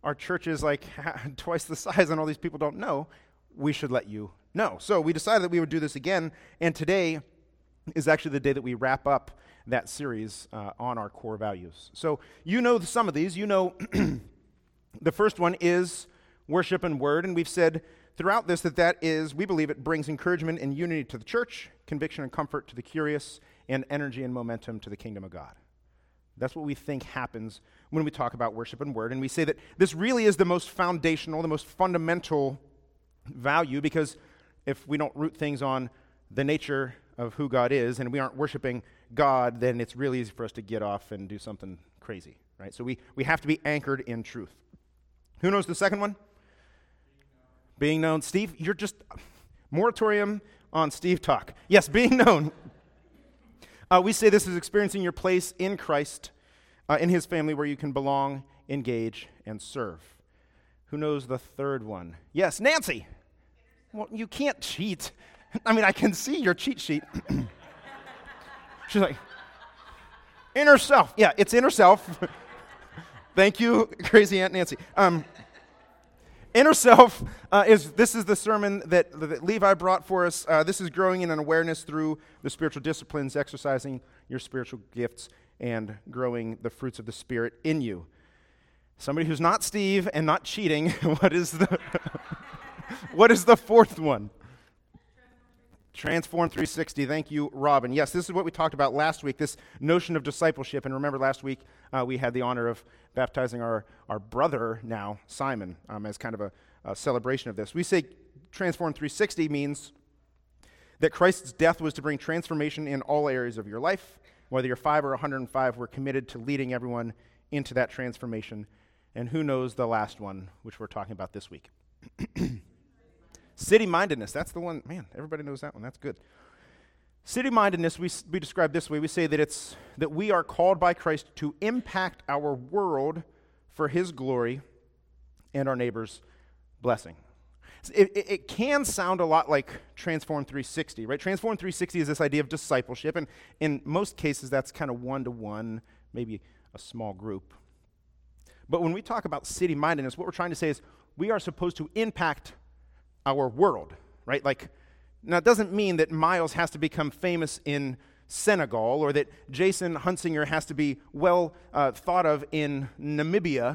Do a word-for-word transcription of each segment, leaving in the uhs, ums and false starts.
our church is like twice the size and all these people don't know, we should let you know. So we decided that we would do this again, and today is actually the day that we wrap up that series uh, on our core values. So you know some of these. You know the first one is worship and word, and we've said throughout this that that is, we believe it brings encouragement and unity to the church, conviction and comfort to the curious, and energy and momentum to the kingdom of God. That's what we think happens when we talk about worship and word, and we say that this really is the most foundational, the most fundamental value, because if we don't root things on the nature of who God is, and we aren't worshiping God, then it's really easy for us to get off and do something crazy, right? So we, we have to be anchored in truth. Who knows the second one? Being known. Steve, you're just, moratorium on Steve talk. Yes, being known. Uh, we say this is experiencing your place in Christ, uh, in his family where you can belong, engage, and serve. Who knows the third one? Yes, Nancy. Well, you can't cheat. I mean, I can see your cheat sheet. She's like, inner self. Yeah, it's inner self. Thank you, crazy Aunt Nancy. Um, inner self uh, is, this is the sermon that, that Levi brought for us. Uh, this is growing in an awareness through the spiritual disciplines, exercising your spiritual gifts, and growing the fruits of the Spirit in you. Somebody who's not Steve and not cheating, what is the, what is the fourth one? Transform three sixty. Thank you, Robin. Yes, this is what we talked about last week, this notion of discipleship. And remember, last week uh, we had the honor of baptizing our, our brother now, Simon, um, as kind of a, a celebration of this. We say Transform three sixty means that Christ's death was to bring transformation in all areas of your life. Whether you're five or one hundred five, we're committed to leading everyone into that transformation. And who knows the last one, which we're talking about this week? City-mindedness, that's the one, man, everybody knows that one, that's good. City-mindedness, we, we describe this way. We say that it's that we are called by Christ to impact our world for his glory and our neighbor's blessing. It, it, it can sound a lot like Transform three sixty, right? Transform three sixty is this idea of discipleship, and in most cases that's kind of one-to-one, maybe a small group. But when we talk about city-mindedness, what we're trying to say is we are supposed to impact our world, right? Like, now it doesn't mean that Miles has to become famous in Senegal or that Jason Hunsinger has to be well uh, thought of in Namibia,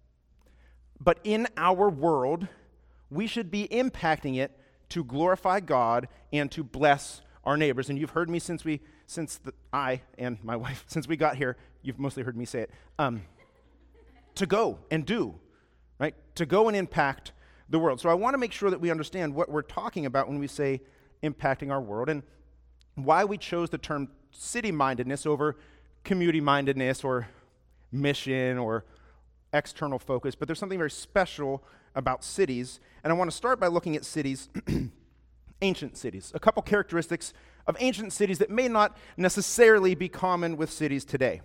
but in our world, we should be impacting it to glorify God and to bless our neighbors. And you've heard me since we, since the, I and my wife, since we got here, you've mostly heard me say it, um, to go and do, right? To go and impact the world. So I want to make sure that we understand what we're talking about when we say impacting our world and why we chose the term city-mindedness over community-mindedness or mission or external focus. But there's something very special about cities, and I want to start by looking at cities, ancient cities, a couple characteristics of ancient cities that may not necessarily be common with cities today.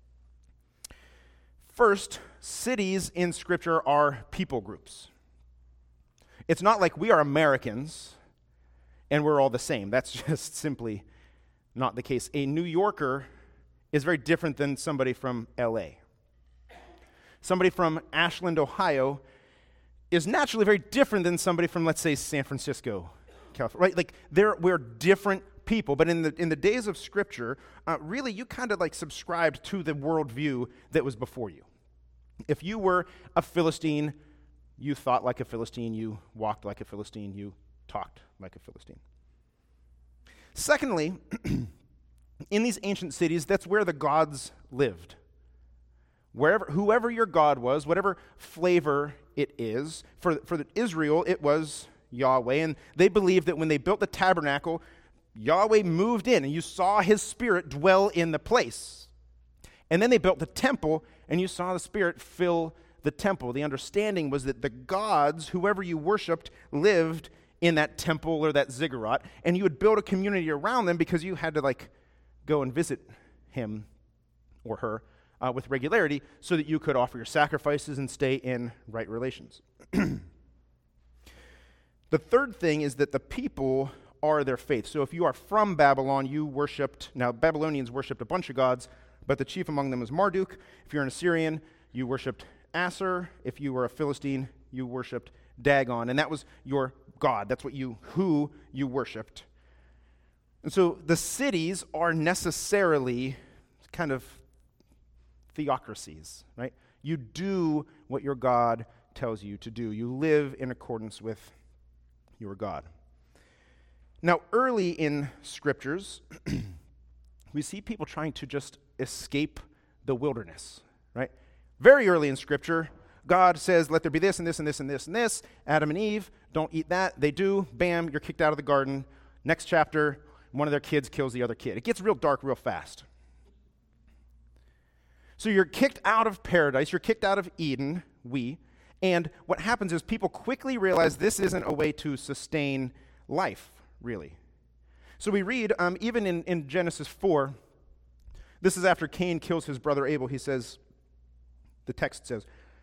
First, cities in Scripture are people groups. It's not like we are Americans and we're all the same. That's just simply not the case. A New Yorker is very different than somebody from L A. Somebody from Ashland, Ohio is naturally very different than somebody from, let's say, San Francisco, California. Right? Like, they're, we're different people. But in the in the days of Scripture, uh, really you kind of like subscribed to the worldview that was before you. If you were a Philistine, you thought like a Philistine, you walked like a Philistine, you talked like a Philistine. Secondly, in these ancient cities, that's where the gods lived. Wherever, whoever your God was, whatever flavor it is, for, for Israel, it was Yahweh, and they believed that when they built the tabernacle, Yahweh moved in, and you saw his Spirit dwell in the place. And then they built the temple, and you saw the Spirit fill the temple. The understanding was that the gods, whoever you worshipped, lived in that temple or that ziggurat, and you would build a community around them because you had to like go and visit him or her uh, with regularity so that you could offer your sacrifices and stay in right relations. The third thing is that the people are their faith. So if you are from Babylon, you worshipped, now Babylonians worshipped a bunch of gods, but the chief among them was Marduk. If you're an Assyrian, you worshipped Asher. If you were a Philistine, you worshipped Dagon. And that was your God. That's what you, who you worshipped. And so the cities are necessarily kind of theocracies, right? You do what your God tells you to do. You live in accordance with your God. Now, early in scriptures, we see people trying to just escape the wilderness, right? Very early in scripture, God says, let there be this and this and this and this and this. Adam and Eve, don't eat that. They do. Bam, you're kicked out of the garden. Next chapter, one of their kids kills the other kid. It gets real dark real fast. So you're kicked out of paradise. You're kicked out of Eden, we. And what happens is people quickly realize this isn't a way to sustain life, really. So we read, um, even in, in Genesis four, this is after Cain kills his brother Abel. He says, the text says,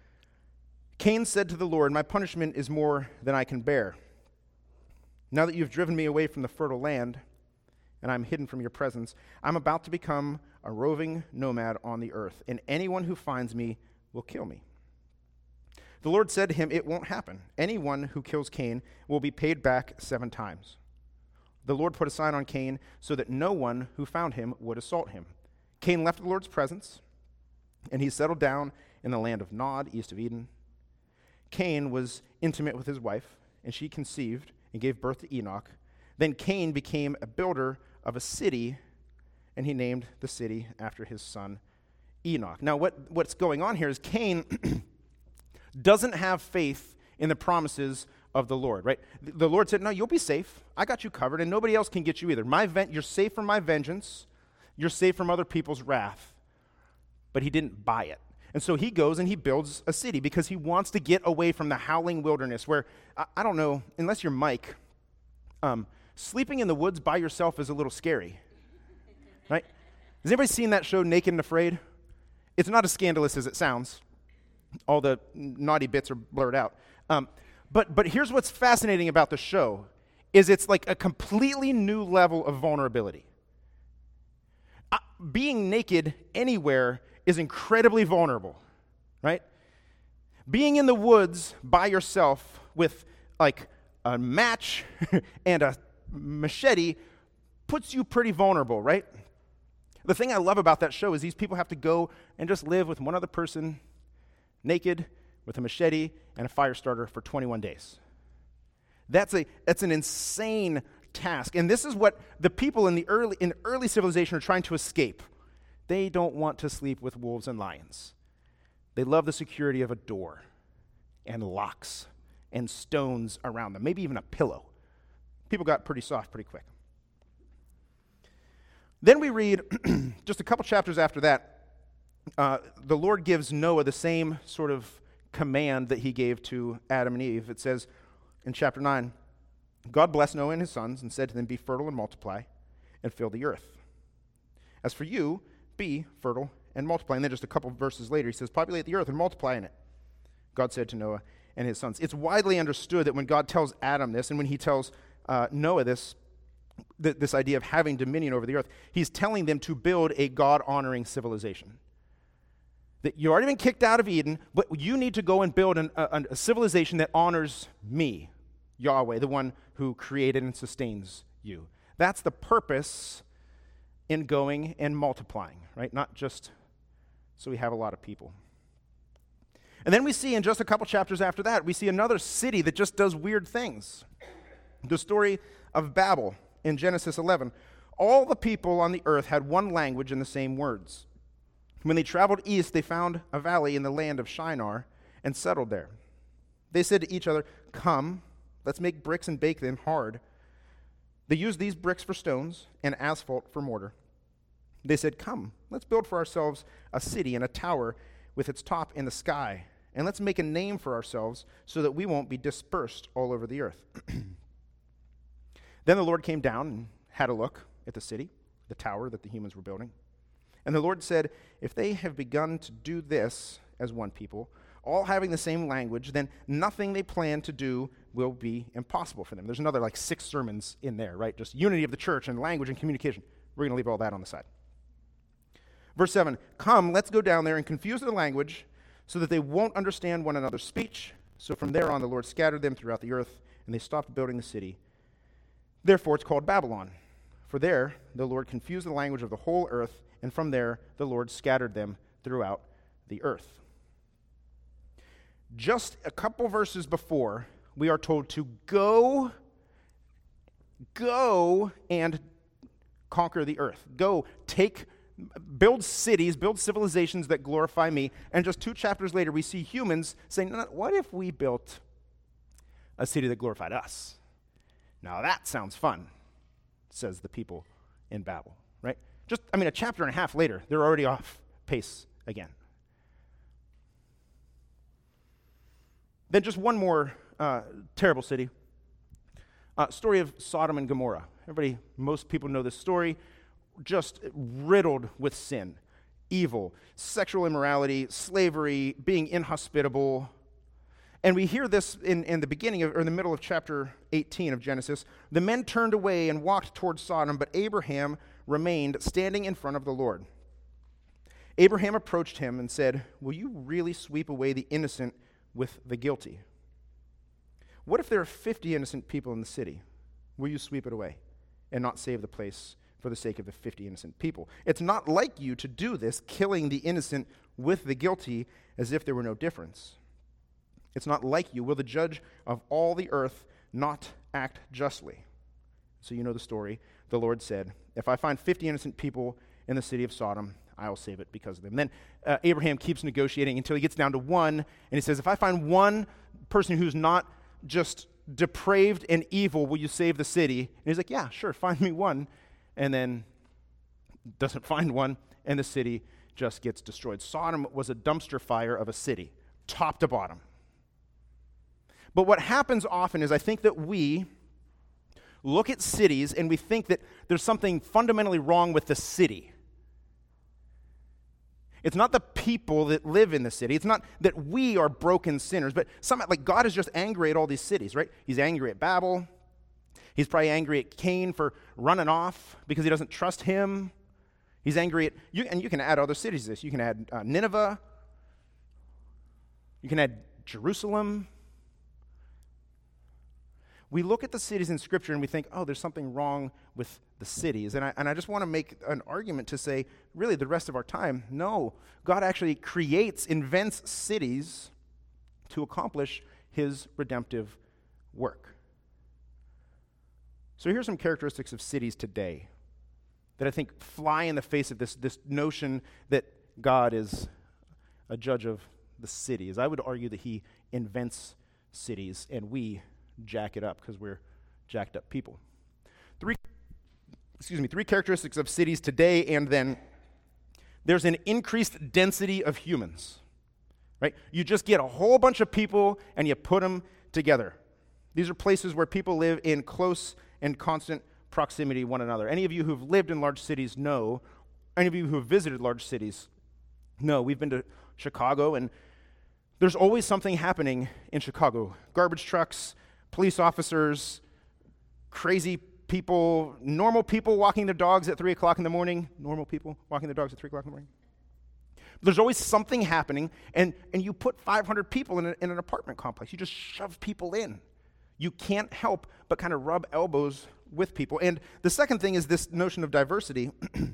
Cain said to the Lord, my punishment is more than I can bear. Now that you've driven me away from the fertile land, and I'm hidden from your presence, I'm about to become a roving nomad on the earth, and anyone who finds me will kill me. The Lord said to him, it won't happen. Anyone who kills Cain will be paid back seven times. The Lord put a sign on Cain so that no one who found him would assault him. Cain left the Lord's presence, and he settled down in the land of Nod, east of Eden. Cain was intimate with his wife, and she conceived and gave birth to Enoch. Then Cain became a builder of a city, and he named the city after his son Enoch. Now, what, what's going on here is Cain doesn't have faith in the promises of the Lord, right? The Lord said, no, you'll be safe. I got you covered, and nobody else can get you either. My ven- you're safe from my vengeance. You're safe from other people's wrath. But he didn't buy it. And so he goes and he builds a city because he wants to get away from the howling wilderness where, I, I don't know, unless you're Mike, um, sleeping in the woods by yourself is a little scary, right? Has anybody seen that show, Naked and Afraid? It's not as scandalous as it sounds. All the naughty bits are blurred out. Um, but but here's what's fascinating about the show, is it's like a completely new level of vulnerability. Uh, being naked anywhere is incredibly vulnerable, right? Being in the woods by yourself with like a match and a machete puts you pretty vulnerable, right? The thing I love about that show is these people have to go and just live with one other person, naked, with a machete and a fire starter for twenty-one days. That's a that's an insane task. And this is what the people in the early in early civilization are trying to escape. They don't want to sleep with wolves and lions. They love the security of a door and locks and stones around them, maybe even a pillow. People got pretty soft pretty quick. Then we read, just a couple chapters after that, uh, the Lord gives Noah the same sort of command that he gave to Adam and Eve. It says in chapter nine, God blessed Noah and his sons and said to them, be fertile and multiply and fill the earth. As for you, be fertile and multiply. And then just a couple of verses later, he says, populate the earth and multiply in it. God said to Noah and his sons. It's widely understood that when God tells Adam this, and when he tells uh, Noah this, th- this idea of having dominion over the earth, he's telling them to build a God-honoring civilization. That you've already been kicked out of Eden, but you need to go and build an, a, a civilization that honors me, Yahweh, the one who created and sustains you. That's the purpose in going and multiplying, right? Not just so we have a lot of people. And then we see in just a couple chapters after that, we see another city that just does weird things. The story of Babel in Genesis eleven. All the people on the earth had one language and the same words. When they traveled east, they found a valley in the land of Shinar and settled there. They said to each other, come, let's make bricks and bake them hard. They used these bricks for stones and asphalt for mortar. They said, come, let's build for ourselves a city and a tower with its top in the sky, and let's make a name for ourselves so that we won't be dispersed all over the earth. Then the Lord came down and had a look at the city, the tower that the humans were building. And the Lord said, if they have begun to do this as one people, all having the same language, then nothing they plan to do will be impossible for them. There's another like six sermons in there, right? Just unity of the church and language and communication. We're going to leave all that on the side. Verse seven, come, let's go down there and confuse their language so that they won't understand one another's speech. So from there on, the Lord scattered them throughout the earth, and they stopped building the city. Therefore, it's called Babylon. For there, the Lord confused the language of the whole earth, and from there, the Lord scattered them throughout the earth. Just a couple verses before, we are told to go, go and conquer the earth. Go, take, build cities, build civilizations that glorify me. And just two chapters later, we see humans saying, no, no, what if we built a city that glorified us? Now that sounds fun, says the people in Babel, right? Just, I mean, a chapter and a half later, they're already off pace again. Then just one more uh, terrible city. Uh, story of Sodom and Gomorrah. Everybody, most people know this story. Just riddled with sin, evil, sexual immorality, slavery, being inhospitable. And we hear this in, in the beginning of, or in the middle of chapter eighteen of Genesis. The men turned away and walked towards Sodom, but Abraham remained standing in front of the Lord. Abraham approached him and said, will you really sweep away the innocent with the guilty? What if there are fifty innocent people in the city? Will you sweep it away and not save the place for the sake of the fifty innocent people? It's not like you to do this, killing the innocent with the guilty as if there were no difference. It's not like you. Will the judge of all the earth not act justly? So you know the story. The Lord said, if I find fifty innocent people in the city of Sodom, I will save it because of them. Then uh, Abraham keeps negotiating until he gets down to one, and he says, if I find one person who's not just depraved and evil, will you save the city? And he's like, yeah, sure, find me one. And then doesn't find one, and the city just gets destroyed. Sodom was a dumpster fire of a city, top to bottom. But what happens often is I think that we look at cities and we think that there's something fundamentally wrong with the city. It's not the people that live in the city. It's not that we are broken sinners, but somehow, like, God is just angry at all these cities, right? He's angry at Babel. He's probably angry at Cain for running off because he doesn't trust him. He's angry at, you, and you can add other cities to this. You can add uh, Nineveh. You can add Jerusalem. We look at the cities in Scripture and we think, oh, there's something wrong with the cities. And I, and I just want to make an argument to say, really, the rest of our time, no. God actually creates, invents cities to accomplish his redemptive work. So here's some characteristics of cities today that I think fly in the face of this, this notion that God is a judge of the cities. I would argue that he invents cities and we jack it up because we're jacked up people. Three, excuse me, three characteristics of cities today, and then there's an increased density of humans, right? You just get a whole bunch of people and you put them together. These are places where people live in close and constant proximity to one another. Any of you who've lived in large cities know, any of you who have visited large cities know, we've been to Chicago, and there's always something happening in Chicago. Garbage trucks, police officers, crazy people, normal people walking their dogs at three o'clock in the morning, normal people walking their dogs at three o'clock in the morning. There's always something happening, and, and you put five hundred people in, a, in an apartment complex. You just shove people in. You can't help but kind of rub elbows with people. And the second thing is this notion of diversity.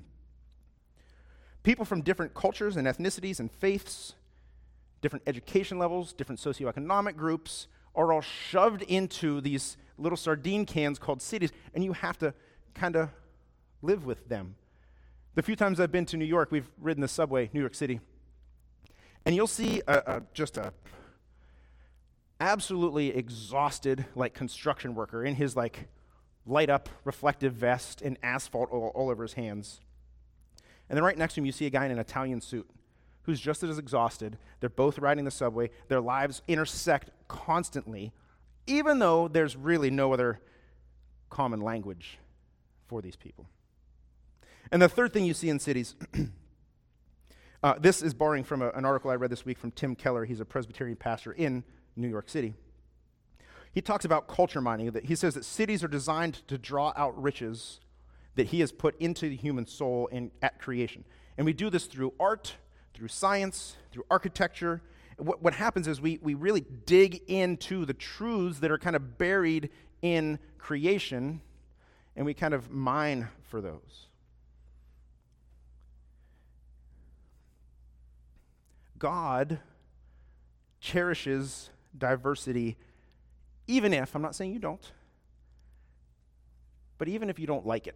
People from different cultures and ethnicities and faiths, different education levels, different socioeconomic groups, are all shoved into these little sardine cans called cities, and you have to kind of live with them. The few times I've been to New York, we've ridden the subway, New York City, and you'll see a, a, just a absolutely exhausted, like, construction worker in his, like, light-up reflective vest and asphalt all, all over his hands. And then right next to him, you see a guy in an Italian suit who's just as exhausted. They're both riding the subway. Their lives intersect constantly, even though there's really no other common language for these people. And the third thing you see in cities, uh, this is borrowing from a, an article I read this week from Tim Keller. He's a Presbyterian pastor in New York City. He talks about culture mining. That he says that cities are designed to draw out riches that he has put into the human soul in, at creation. And we do this through art, through science, through architecture, what, what happens is we, we really dig into the truths that are kind of buried in creation, and we kind of mine for those. God cherishes diversity, even if, I'm not saying you don't, but even if you don't like it.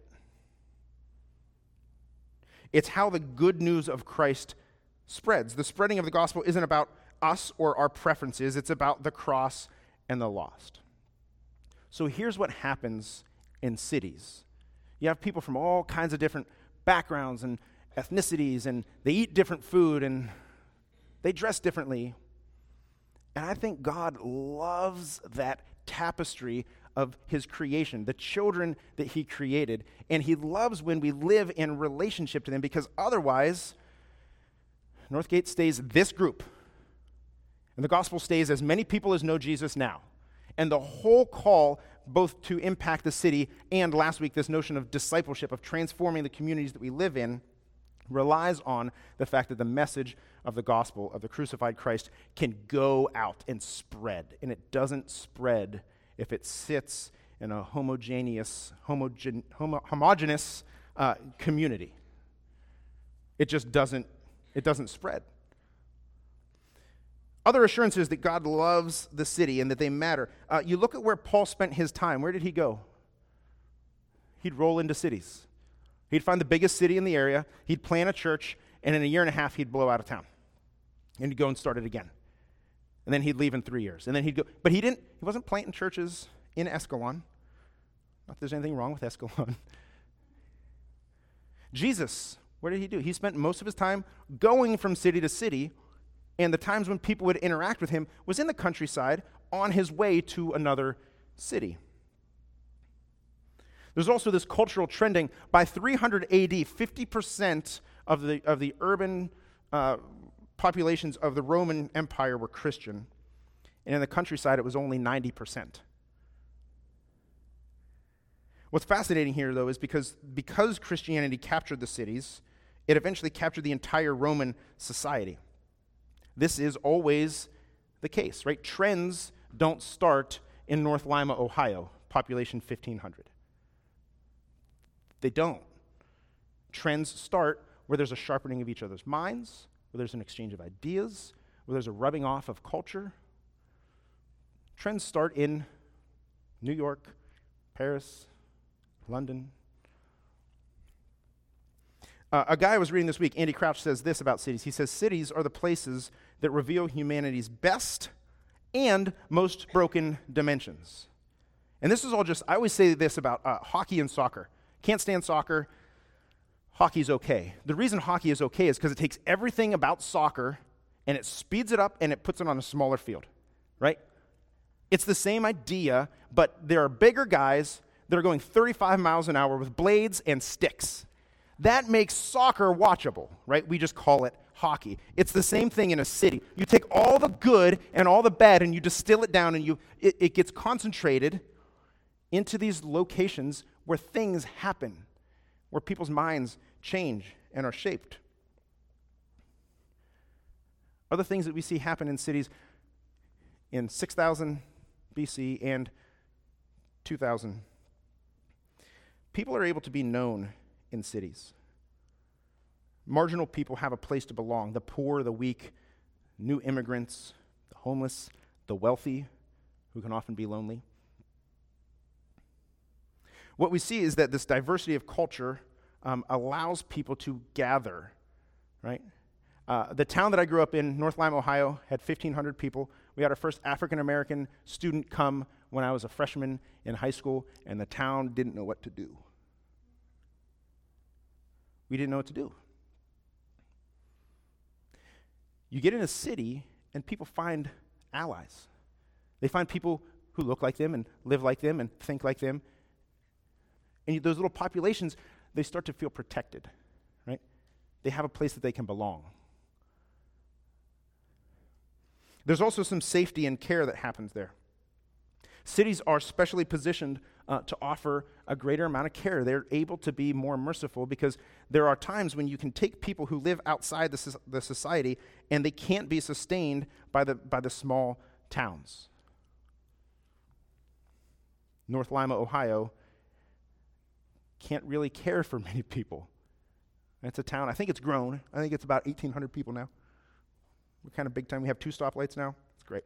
It's how the good news of Christ spreads. The spreading of the gospel isn't about us or our preferences. It's about the cross and the lost. So here's what happens in cities. You have people from all kinds of different backgrounds and ethnicities, and they eat different food, and they dress differently. And I think God loves that tapestry of his creation, the children that he created. And he loves when we live in relationship to them, because otherwise, Northgate stays this group. And the gospel stays as many people as know Jesus now. And the whole call, both to impact the city and last week, this notion of discipleship, of transforming the communities that we live in, relies on the fact that the message of the gospel of the crucified Christ can go out and spread. And it doesn't spread if it sits in a homogeneous, homogen, homo, homogeneous uh, community. It just doesn't, it doesn't spread. Other assurances that God loves the city and that they matter. Uh, you look at where Paul spent his time. Where did he go? He'd roll into cities. He'd find the biggest city in the area, he'd plant a church, and in a year and a half, he'd blow out of town. And he'd go and start it again. And then he'd leave in three years. And then he'd go, but he didn't, he wasn't planting churches in Escalon. Not that there's anything wrong with Escalon. Jesus, what did he do? He spent most of his time going from city to city, and the times when people would interact with him was in the countryside on his way to another city. There's also this cultural trending. By three hundred A D, fifty percent of the of the urban uh, populations of the Roman Empire were Christian, and in the countryside it was only ninety percent. What's fascinating here, though, is because because Christianity captured the cities, it eventually captured the entire Roman society. This is always the case, right? Trends don't start in North Lima, Ohio, population fifteen hundred. They don't. Trends start where there's a sharpening of each other's minds, where there's an exchange of ideas, where there's a rubbing off of culture. Trends start in New York, Paris, London. Uh, a guy I was reading this week, Andy Crouch, says this about cities. He says, cities are the places that reveal humanity's best and most broken dimensions. And this is all just, I always say this about uh, hockey and soccer. Can't stand soccer. Hockey's okay. The reason hockey is okay is because it takes everything about soccer and it speeds it up and it puts it on a smaller field, right? It's the same idea, but there are bigger guys that are going thirty-five miles an hour with blades and sticks. That makes soccer watchable, right? We just call it hockey. It's the same thing in a city. You take all the good and all the bad and you distill it down, and you it, it gets concentrated into these locations where things happen, where people's minds change and are shaped. Other things that we see happen in cities in six thousand B C and two thousand. People are able to be known in cities. Marginal people have a place to belong. The poor, the weak, new immigrants, the homeless, the wealthy, who can often be lonely. What we see is that this diversity of culture um, allows people to gather, right? Uh, the town that I grew up in, North Lima, Ohio, had fifteen hundred people. We had our first African-American student come when I was a freshman in high school, and the town didn't know what to do. We didn't know what to do. You get in a city, and people find allies. They find people who look like them and live like them and think like them. And those little populations, they start to feel protected, right? They have a place that they can belong. There's also some safety and care that happens there. Cities are specially positioned uh, to offer a greater amount of care. They're able to be more merciful because there are times when you can take people who live outside the, so- the society and they can't be sustained by the, by the small towns. North Lima, Ohio, can't really care for many people. It's a town, I think it's grown. I think it's about eighteen hundred people now. We're kind of big time. We have two stoplights now. It's great.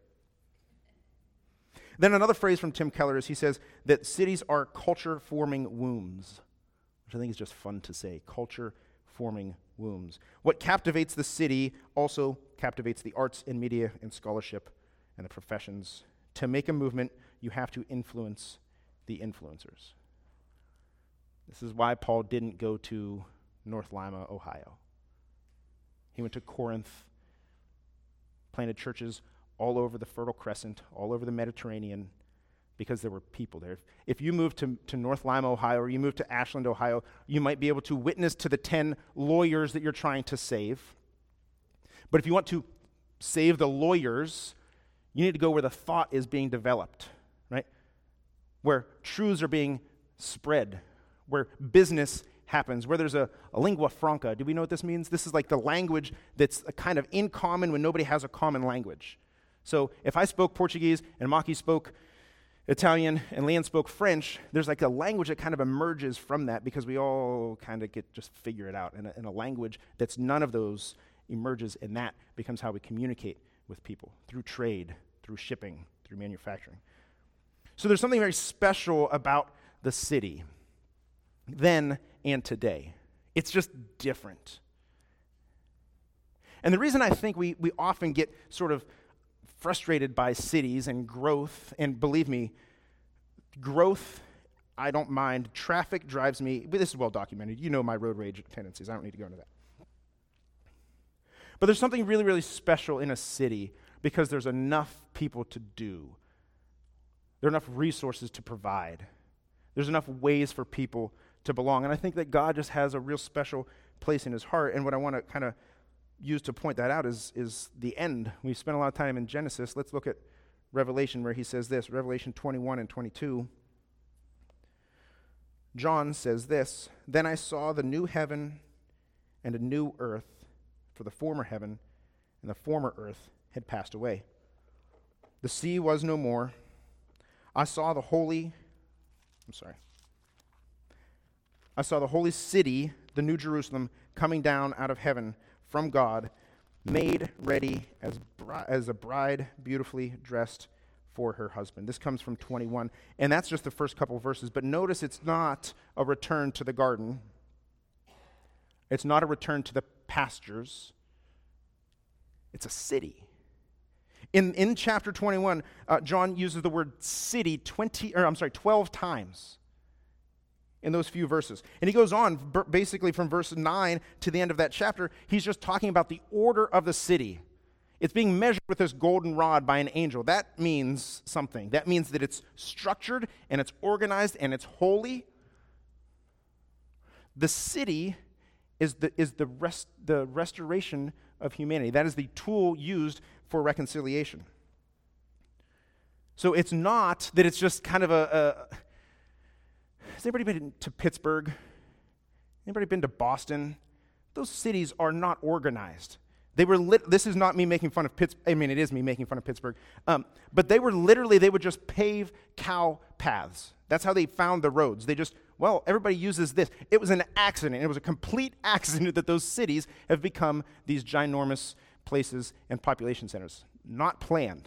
Then another phrase from Tim Keller is he says that cities are culture-forming wombs, which I think is just fun to say, culture-forming wombs. What captivates the city also captivates the arts and media and scholarship and the professions. To make a movement, you have to influence the influencers. This is why Paul didn't go to North Lima, Ohio. He went to Corinth, planted churches all over the Fertile Crescent, all over the Mediterranean, because there were people there. If you move to, to North Lima, Ohio, or you move to Ashland, Ohio, you might be able to witness to the ten lawyers that you're trying to save. But if you want to save the lawyers, you need to go where the thought is being developed, right? Where truths are being spread, where business happens, where there's a, a lingua franca. Do we know what this means? This is like the language that's a kind of in common when nobody has a common language. So if I spoke Portuguese and Maki spoke Italian and Leanne spoke French, there's like a language that kind of emerges from that because we all kind of get just figure it out. And a, and a language that's none of those emerges, and that becomes how we communicate with people, through trade, through shipping, through manufacturing. So there's something very special about the city then and today. It's just different. And the reason I think we, we often get sort of frustrated by cities and growth, and believe me, growth, I don't mind. Traffic drives me, but this is well documented. You know my road rage tendencies. I don't need to go into that. But there's something really, really special in a city because there's enough people to do. There are enough resources to provide. There's enough ways for people to belong. And I think that God just has a real special place in his heart. And what I want to kind of use to point that out is, is the end. We spent a lot of time in Genesis. Let's look at Revelation where he says this, Revelation twenty-one and twenty-two. John says this, "Then I saw the new heaven and a new earth, for the former heaven and the former earth had passed away. The sea was no more. I saw the holy, I'm sorry. I saw the holy city, the New Jerusalem, coming down out of heaven from God, made ready as, bri- as a bride beautifully dressed for her husband." This comes from twenty-one, and that's just the first couple of verses. But notice it's not a return to the garden. It's not a return to the pastures. It's a city. In in chapter twenty-one, uh, John uses the word city twenty, or I'm sorry, twelve times in those few verses. And he goes on, b- basically from verse nine to the end of that chapter, he's just talking about the order of the city. It's being measured with this golden rod by an angel. That means something. That means that it's structured and it's organized and it's holy. The city is the is the rest the restoration of humanity. That is the tool used for reconciliation. So it's not that it's just kind of a, a has anybody been to Pittsburgh? Anybody been to Boston? Those cities are not organized. They were lit, this is not me making fun of Pittsburgh. I mean, it is me making fun of Pittsburgh. Um, but they were literally, they would just pave cow paths. That's how they found the roads. They just, well, everybody uses this. It was an accident. It was a complete accident that those cities have become these ginormous places and population centers. Not planned.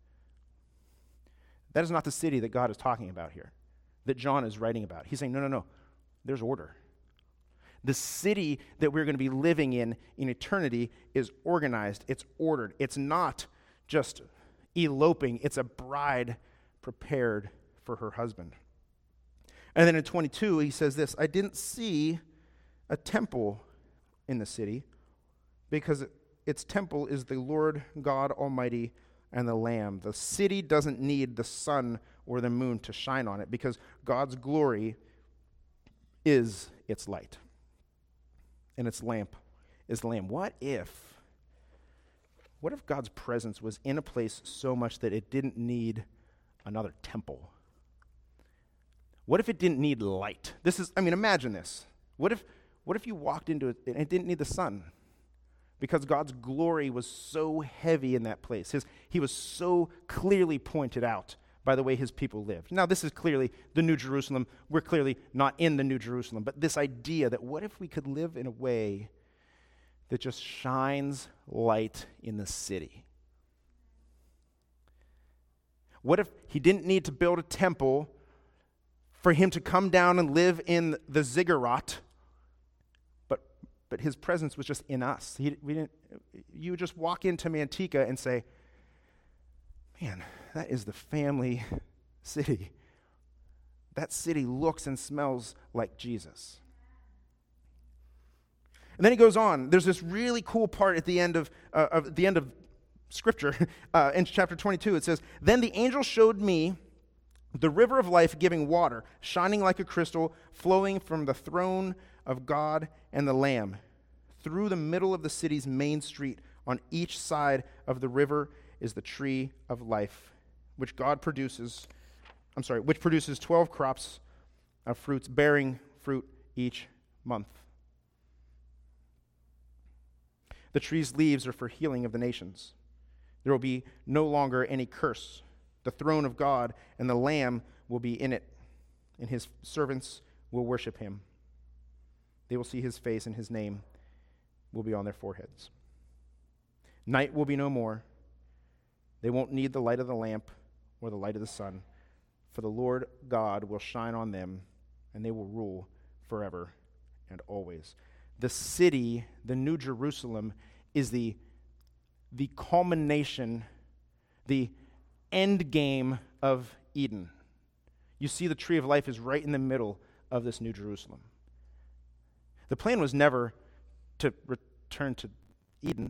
That is not the city that God is talking about here, that John is writing about. He's saying, no, no, no, there's order. The city that we're going to be living in in eternity is organized. It's ordered. It's not just eloping. It's a bride prepared for her husband. And then in twenty-two, he says this, "I didn't see a temple in the city because its temple is the Lord God Almighty and the Lamb. The city doesn't need the sun or the moon to shine on it because God's glory is its light. And its lamp is the Lamb." What if, what if God's presence was in a place so much that it didn't need another temple? What if it didn't need light? This is, I mean, imagine this. What if, what if you walked into it and it didn't need the sun? Because God's glory was so heavy in that place. His, he was so clearly pointed out by the way his people lived. Now, this is clearly the New Jerusalem. We're clearly not in the New Jerusalem. But this idea that what if we could live in a way that just shines light in the city? What if he didn't need to build a temple for him to come down and live in the ziggurat, but but his presence was just in us? He, we didn't. You would just walk into Manteca and say, man, that is the family city. That city looks and smells like Jesus. And then he goes on. There's this really cool part at the end of, uh, of the end of Scripture. Uh, in chapter twenty-two, it says, "Then the angel showed me the river of life giving water, shining like a crystal, flowing from the throne of God and the Lamb. Through the middle of the city's main street, on each side of the river is the tree of life, which God produces, I'm sorry, which produces twelve crops of fruits, bearing fruit each month. The tree's leaves are for healing of the nations. There will be no longer any curse. The throne of God and the Lamb will be in it, and his servants will worship him. They will see his face, and his name will be on their foreheads. Night will be no more. They won't need the light of the lamp or the light of the sun, for the Lord God will shine on them, and they will rule forever and always." The city, the New Jerusalem, is the, the culmination, the end game of Eden. You see, the tree of life is right in the middle of this New Jerusalem. The plan was never to return to Eden.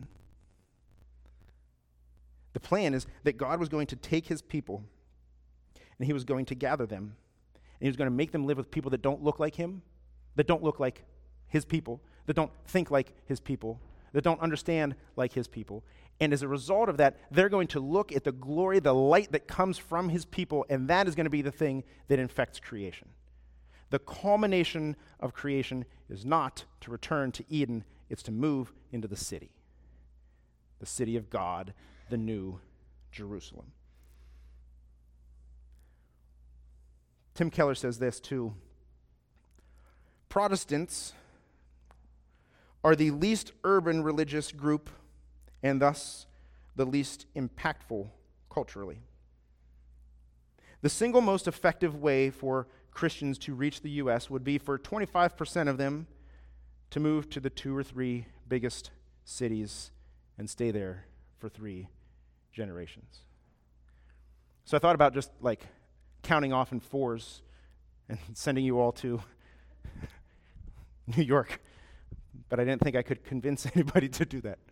The plan is that God was going to take his people and he was going to gather them, and he was going to make them live with people that don't look like him, that don't look like his people, that don't think like his people, that don't understand like his people. And as a result of that, they're going to look at the glory, the light that comes from his people, and that is going to be the thing that infects creation. The culmination of creation is not to return to Eden, it's to move into the city. The city of God, the New Jerusalem. Tim Keller says this too. Protestants are the least urban religious group and thus the least impactful culturally. The single most effective way for Christians to reach the U S would be for twenty-five percent of them to move to the two or three biggest cities and stay there for three generations. So I thought about just like counting off in fours and sending you all to New York, but I didn't think I could convince anybody to do that.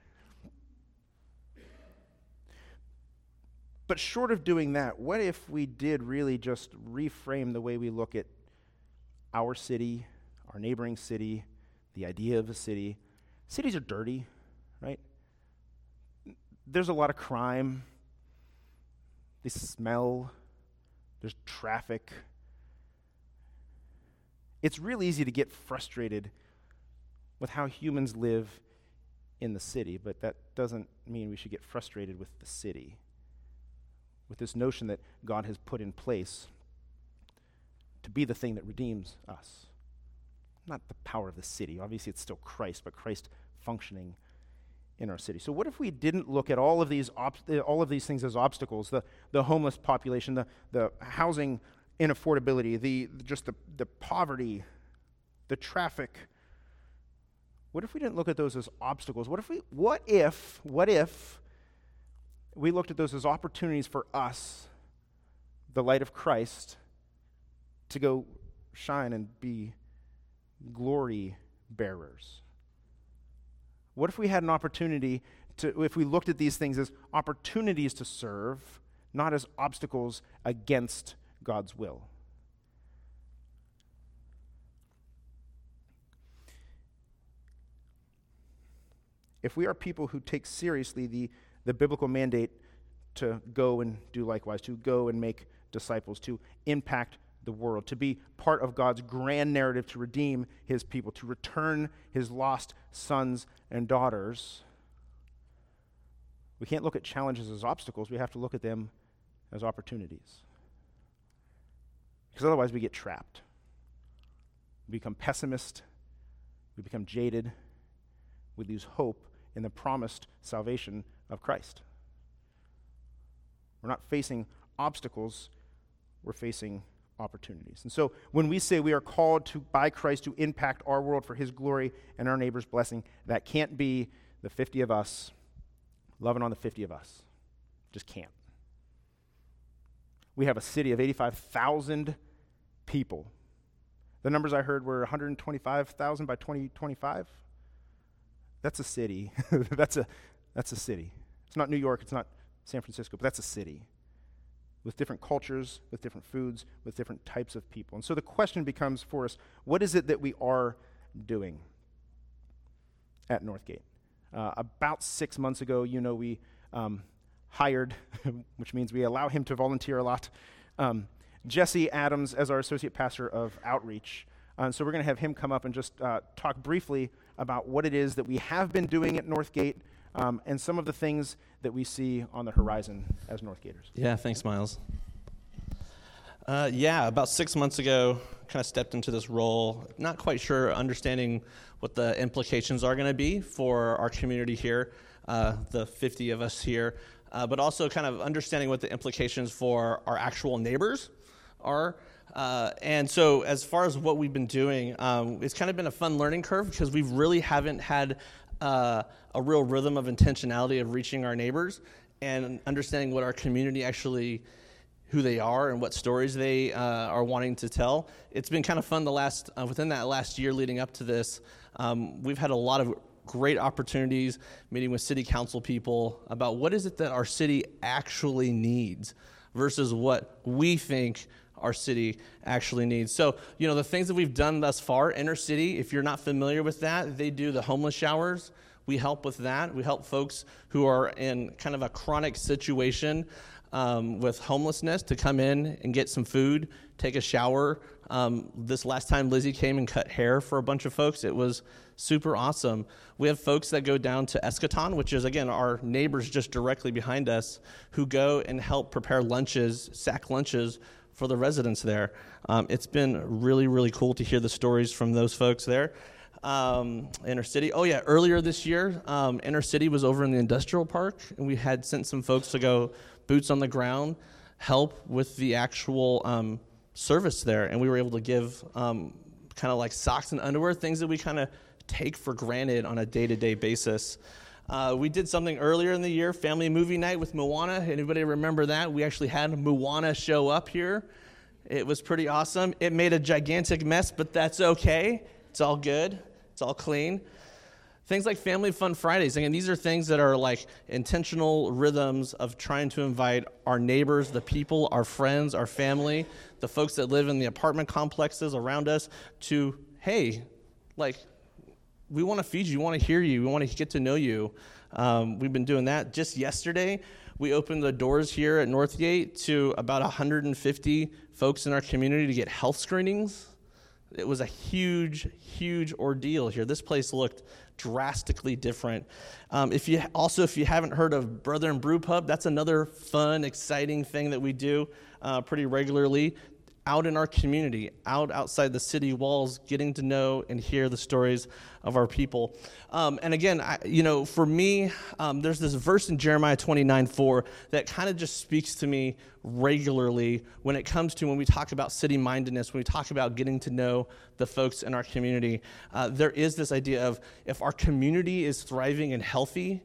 But short of doing that, what if we did really just reframe the way we look at our city, our neighboring city, the idea of a city? Cities are dirty, right? There's a lot of crime. They smell. There's traffic. It's real easy to get frustrated with how humans live in the city, but that doesn't mean we should get frustrated with the city, with this notion that God has put in place to be the thing that redeems us. Not the power of the city. Obviously, it's still Christ, but Christ functioning in our city. So what if we didn't look at all of these ob- all of these things as obstacles, the, the homeless population, the, the housing inaffordability, the just the, the poverty, the traffic? What if we didn't look at those as obstacles? What if we what if what if we looked at those as opportunities for us, the light of Christ, to go shine and be glory bearers? What if we had an opportunity to, if we looked at these things as opportunities to serve, not as obstacles against God's will? If we are people who take seriously the, the biblical mandate to go and do likewise, to go and make disciples, to impact the world, to be part of God's grand narrative to redeem his people, to return his lost sons and daughters. We can't look at challenges as obstacles. We have to look at them as opportunities. Because otherwise we get trapped. We become pessimist. We become jaded. We lose hope in the promised salvation of Christ. We're not facing obstacles. We're facing opportunities. And so when we say we are called to by Christ to impact our world for his glory and our neighbor's blessing, that can't be the fifty of us loving on the fifty of us. Just can't. We have a city of eighty-five thousand people. The numbers I heard were one hundred twenty-five thousand by twenty twenty-five. That's a city. that's a that's a city. It's not New York, it's not San Francisco, but that's a city with different cultures, with different foods, with different types of people. And so the question becomes for us, what is it that we are doing at Northgate? Uh, about six months ago, you know, we um, hired, which means we allow him to volunteer a lot, um, Jesse Adams as our associate pastor of outreach. Uh, and so we're going to have him come up and just uh, talk briefly about what it is that we have been doing at Northgate um, and some of the things that we see on the horizon as Northgaters. Yeah, thanks, Miles. Uh, yeah, about six months ago, kind of stepped into this role, not quite sure, understanding what the implications are going to be for our community here, uh, the fifty of us here, uh, but also kind of understanding what the implications for our actual neighbors are. Uh, and so as far as what we've been doing, um, it's kind of been a fun learning curve because we really haven't had uh, a real rhythm of intentionality of reaching our neighbors and understanding what our community actually, who they are and what stories they uh, are wanting to tell. It's been kind of fun the last, uh, within that last year leading up to this, um, we've had a lot of great opportunities meeting with city council people about what is it that our city actually needs versus what we think our city actually needs. So, you know, the things that we've done thus far, inner city, if you're not familiar with that, they do the homeless showers. We help with that. We help folks who are in kind of a chronic situation um, with homelessness to come in and get some food, take a shower. Um, this last time Lizzie came and cut hair for a bunch of folks, it was super awesome. We have folks that go down to Eschaton, which is, again, our neighbors just directly behind us, who go and help prepare lunches, sack lunches for the residents there. Um, it's been really, really cool to hear the stories from those folks there. Um, Inner City. Oh, yeah, earlier this year, um, Inner City was over in the industrial park, and we had sent some folks to go boots on the ground, help with the actual um, service there, and we were able to give um, kind of like socks and underwear, things that we kind of take for granted on a day-to-day basis. Uh, we did something earlier in the year, family movie night with Moana. Anybody remember that? We actually had Moana show up here. It was pretty awesome. It made a gigantic mess, but that's okay. It's all good. It's all clean. Things like Family Fun Fridays. Again, these are things that are like intentional rhythms of trying to invite our neighbors, the people, our friends, our family, the folks that live in the apartment complexes around us to, hey, like, we want to feed you, we want to hear you, we want to get to know you. Um, we've been doing that. Just yesterday, we opened the doors here at Northgate to about one hundred fifty folks in our community to get health screenings. It was a huge, huge ordeal here. This place looked drastically different. Um, if you also, if you haven't heard of Brother and Brew Pub, that's another fun, exciting thing that we do uh, pretty regularly out in our community, out outside the city walls, getting to know and hear the stories of our people. Um, and again, I, you know, for me, um, there's this verse in Jeremiah twenty-nine four that kind of just speaks to me regularly when it comes to when we talk about city-mindedness, when we talk about getting to know the folks in our community. Uh, there is this idea of if our community is thriving and healthy,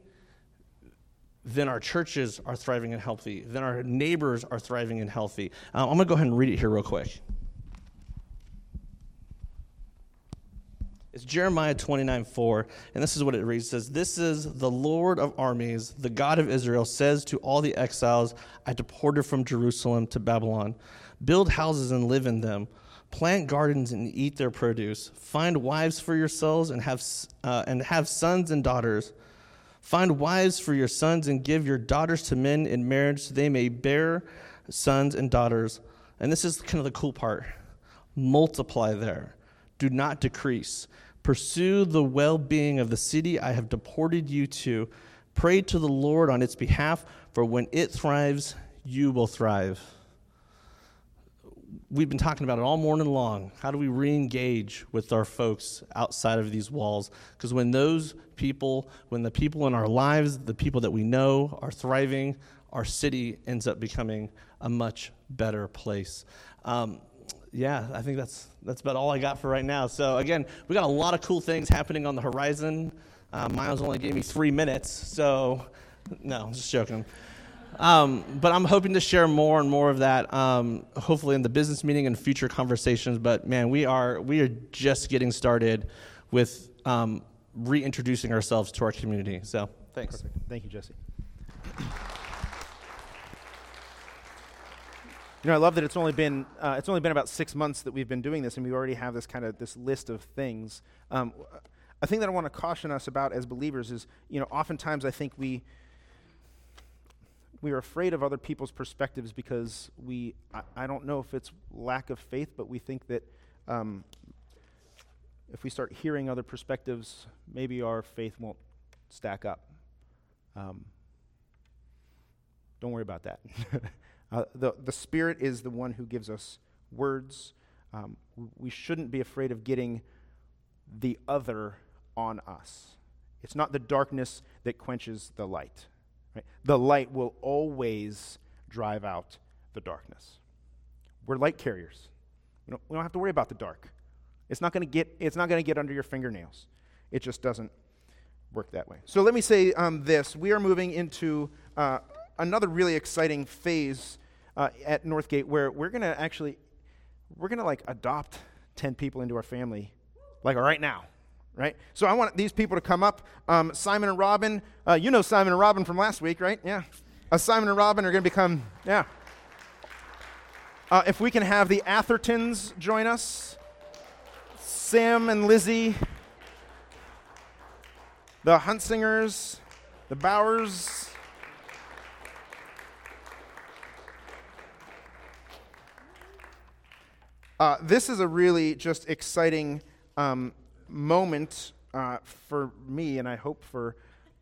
then our churches are thriving and healthy. Then our neighbors are thriving and healthy. Uh, I'm going to go ahead and read it here real quick. It's Jeremiah twenty-nine four, and this is what it reads. It says, "This is the Lord of armies, the God of Israel, says to all the exiles I deported from Jerusalem to Babylon, build houses and live in them, plant gardens and eat their produce, find wives for yourselves and have uh, and have sons and daughters. Find wives for your sons and give your daughters to men in marriage so they may bear sons and daughters. And this is kind of the cool part. Multiply there. Do not decrease. Pursue the well-being of the city I have deported you to. Pray to the Lord on its behalf, for when it thrives, you will thrive. We've been talking about it all morning long. How do we re-engage with our folks outside of these walls? Because when those people, when the people in our lives, the people that we know are thriving, our city ends up becoming a much better place. Um, yeah, I think that's that's about all I got for right now. So again, we got a lot of cool things happening on the horizon. Uh, Miles only gave me three minutes, so no, I'm just joking. Um, but I'm hoping to share more and more of that, um, hopefully in the business meeting and future conversations. But man, we are we are just getting started with um, reintroducing ourselves to our community. So thanks. Perfect. Thank you, Jesse. You know, I love that it's only been uh, it's only been about six months that we've been doing this, and we already have this kind of this list of things. Um, a thing that I want to caution us about as believers is, you know, oftentimes I think we. We are afraid of other people's perspectives because we, I, I don't know if it's lack of faith, but we think that um, if we start hearing other perspectives, maybe our faith won't stack up. Um, don't worry about that. uh, the, the Spirit is the one who gives us words. Um, we shouldn't be afraid of getting the other on us. It's not the darkness that quenches the light. Right? The light will always drive out the darkness. We're light carriers. We don't, we don't have to worry about the dark. It's not going to get. It's not going to get under your fingernails. It just doesn't work that way. So let me say um, this: we are moving into uh, another really exciting phase uh, at Northgate, where we're going to actually we're going to like adopt ten people into our family, like right now. Right? So I want these people to come up. Um, Simon and Robin, uh, you know Simon and Robin from last week, right? Yeah. Uh, Simon and Robin are going to become, yeah. Uh, if we can have the Athertons join us, Sam and Lizzie, the Huntsingers, the Bowers. Uh, this is a really just exciting um moment uh, for me, and I hope for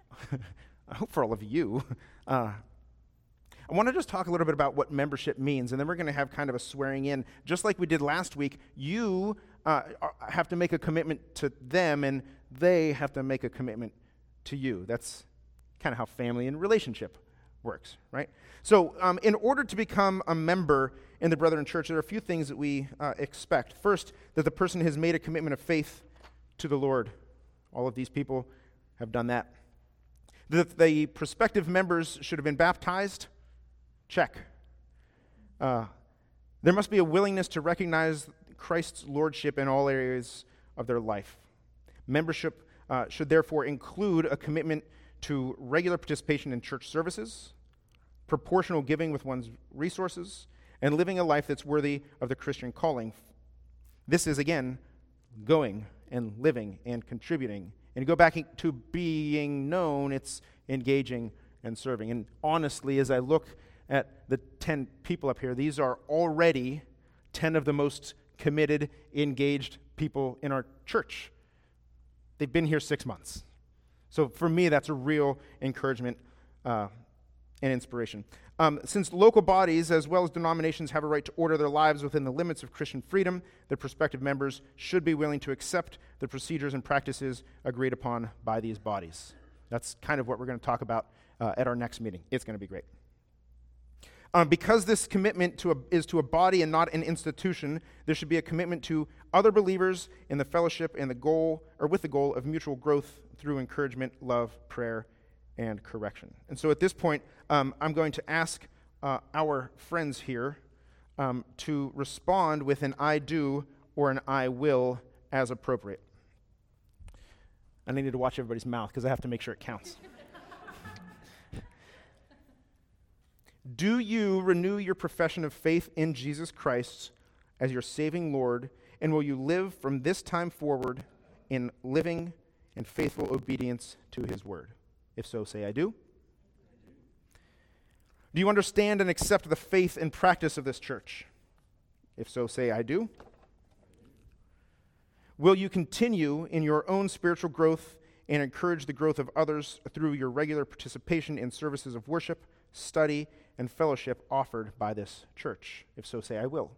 I hope for all of you. Uh, I want to just talk a little bit about what membership means, and then we're going to have kind of a swearing in, just like we did last week. You uh, have to make a commitment to them, and they have to make a commitment to you. That's kind of how family and relationship works, right? So, um, in order to become a member in the Brethren Church, there are a few things that we uh, expect. First, that the person has made a commitment of faith to the Lord. All of these people have done that. The, the prospective members should have been baptized. Check. Uh, there must be a willingness to recognize Christ's lordship in all areas of their life. Membership uh, should therefore include a commitment to regular participation in church services, proportional giving with one's resources, and living a life that's worthy of the Christian calling. This is, again, going and living and contributing. And to go back to being known, it's engaging and serving. And honestly, as I look at the ten people up here, these are already ten of the most committed, engaged people in our church. They've been here six months. So for me, that's a real encouragement uh, and inspiration. Um, since local bodies as well as denominations have a right to order their lives within the limits of Christian freedom, the prospective members should be willing to accept the procedures and practices agreed upon by these bodies. That's kind of what we're going to talk about uh, at our next meeting. It's going to be great. Um, because this commitment to a, is to a body and not an institution, there should be a commitment to other believers in the fellowship and the goal, or with the goal of mutual growth through encouragement, love, prayer, and correction. And so at this point, um, I'm going to ask uh, our friends here um, to respond with an I do or an I will as appropriate. And I need to watch everybody's mouth because I have to make sure it counts. Do you renew your profession of faith in Jesus Christ as your saving Lord, and will you live from this time forward in living and faithful obedience to his word? If so, say, I do. Do you understand and accept the faith and practice of this church? If so, say, I do. Will you continue in your own spiritual growth and encourage the growth of others through your regular participation in services of worship, study, and fellowship offered by this church? If so, say, I will.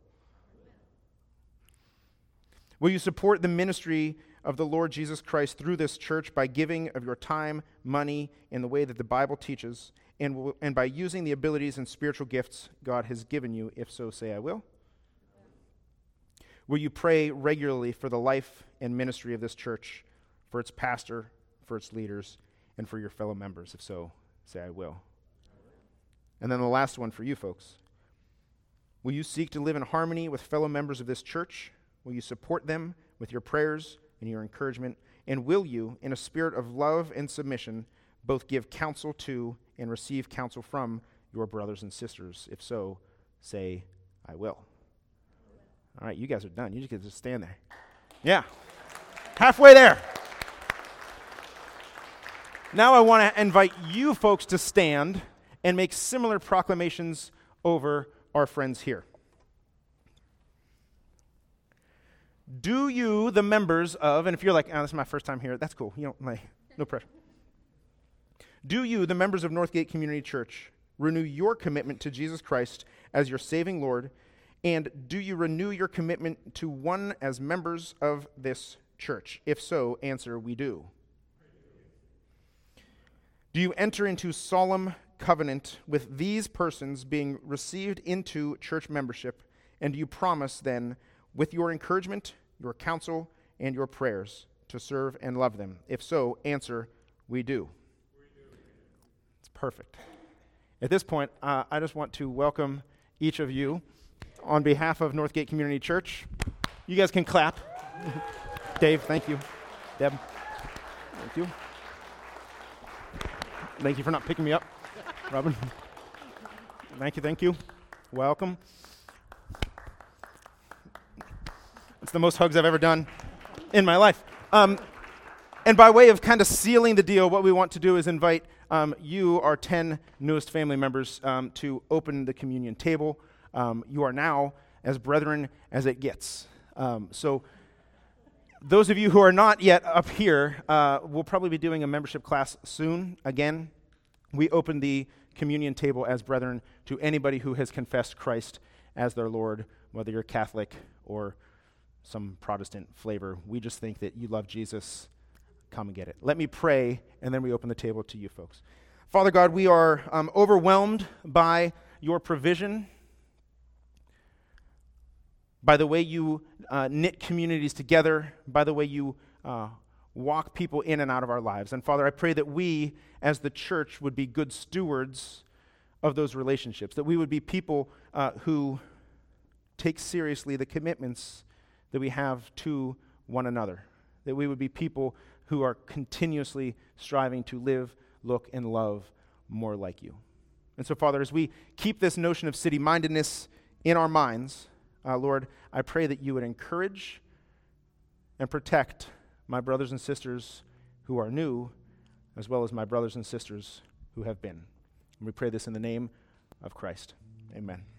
Will you support the ministry of the Lord Jesus Christ through this church by giving of your time, money, in the way that the Bible teaches, and, w- and by using the abilities and spiritual gifts God has given you? If so, say, I will. Will you pray regularly for the life and ministry of this church, for its pastor, for its leaders, and for your fellow members? If so, say, I will. And then the last one for you folks. Will you seek to live in harmony with fellow members of this church? Will you support them with your prayers and your encouragement? And will you, in a spirit of love and submission, both give counsel to and receive counsel from your brothers and sisters? If so, say, I will. All right, you guys are done. You just get to stand there. Yeah. Halfway there. Now I want to invite you folks to stand and make similar proclamations over our friends here. Do you, the members of, and if you're like, oh, this is my first time here, that's cool. You don't, like, no pressure. Do you, the members of Northgate Community Church, renew your commitment to Jesus Christ as your saving Lord, and do you renew your commitment to one as members of this church? If so, answer, we do. Do you enter into solemn covenant with these persons being received into church membership, and do you promise then, with your encouragement, your counsel, and your prayers, to serve and love them? If so, answer, we do. We do. It's perfect. At this point, uh, I just want to welcome each of you on behalf of Northgate Community Church. You guys can clap. Dave, thank you. Deb, thank you. Thank you for not picking me up. Robin, thank you, thank you. Welcome. It's the most hugs I've ever done in my life. Um, and by way of kind of sealing the deal, what we want to do is invite um, you, our ten newest family members, um, to open the communion table. Um, you are now as brethren as it gets. Um, so those of you who are not yet up here, uh, we'll probably be doing a membership class soon. Again, we open the communion table as brethren to anybody who has confessed Christ as their Lord, whether you're Catholic or some Protestant flavor. We just think that you love Jesus. Come and get it. Let me pray, and then we open the table to you folks. Father God, we are um, overwhelmed by your provision, by the way you uh, knit communities together, by the way you uh, walk people in and out of our lives. And Father, I pray that we, as the church, would be good stewards of those relationships, that we would be people uh, who take seriously the commitments that we have to one another, that we would be people who are continuously striving to live, look, and love more like you. And so, Father, as we keep this notion of city-mindedness in our minds, uh, Lord, I pray that you would encourage and protect my brothers and sisters who are new, as well as my brothers and sisters who have been. And we pray this in the name of Christ. Amen.